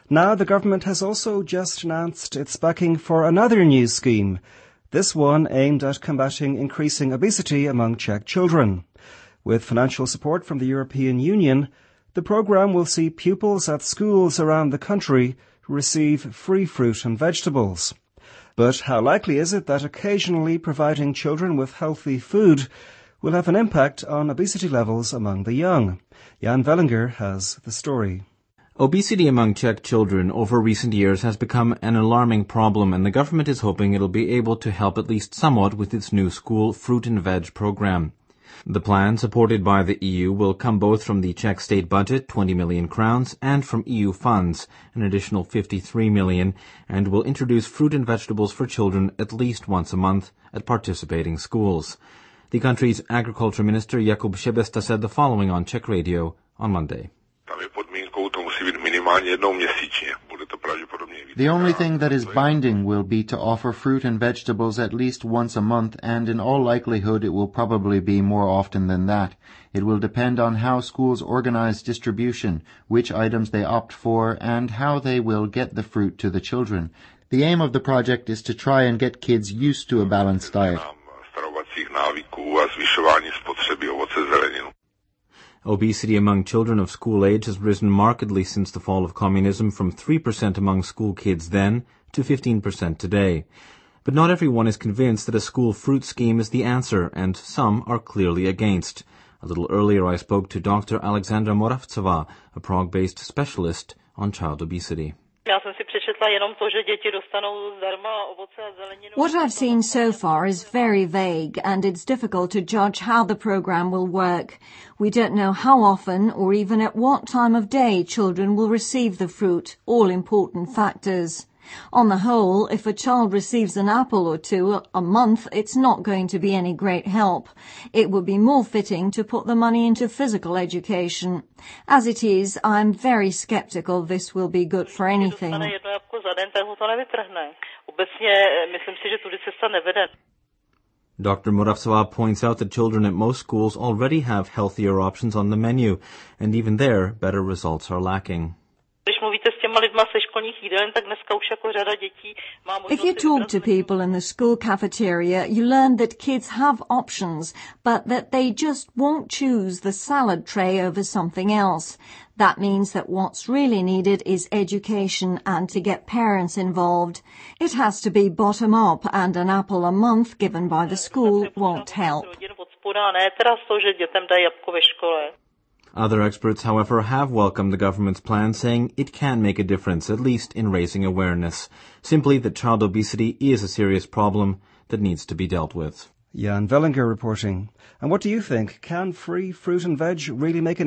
Now the government has also just announced its backing for another new scheme, this one aimed at combating increasing obesity among Czech children. With financial support from the European Union, the programme will see pupils at schools around the country receive free fruit and vegetables. But how likely is it that occasionally providing children with healthy food will have an impact on obesity levels among the young? Jan Vellinger has the story. Obesity among Czech children over recent years has become an alarming problem, and the government is hoping it'll be able to help at least somewhat with its new school fruit and veg program. The plan, supported by the EU, will come both from the Czech state budget, 20 million crowns, and from EU funds, an additional 53 million, and will introduce fruit and vegetables for children at least once a month at participating schools. The country's agriculture minister Jakub Šebesta said the following on Czech radio on Monday. The only thing that is binding will be to offer fruit and vegetables at least once a month, and in all likelihood it will probably be more often than that. It will depend on how schools organize distribution, which items they opt for, and how they will get the fruit to the children. The aim of the project is to try and get kids used to a balanced diet. Obesity among children of school age has risen markedly since the fall of communism, from 3% among school kids then to 15% today. But not everyone is convinced that a school fruit scheme is the answer, and some are clearly against. A little earlier I spoke to Dr. Alexandra Moravcová, a Prague-based specialist on child obesity. What I've seen so far is very vague, and it's difficult to judge how the program will work. We don't know how often or even at what time of day children will receive the fruit, all important factors. On the whole, if a child receives an apple or two a month, it's not going to be any great help. It would be more fitting to put the money into physical education. As it is, I'm very sceptical this will be good for anything. Dr. Moravcová points out that children at most schools already have healthier options on the menu, and even there, better results are lacking. If you talk to people in the school cafeteria, you learn that kids have options, but that they just won't choose the salad tray over something else. That means that what's really needed is education and to get parents involved. It has to be bottom up, and an apple a month given by the school won't help. Other experts, however, have welcomed the government's plan, saying it can make a difference, at least in raising awareness. Simply that child obesity is a serious problem that needs to be dealt with. Jan Vellinger reporting. And what do you think? Can free fruit and veg really make an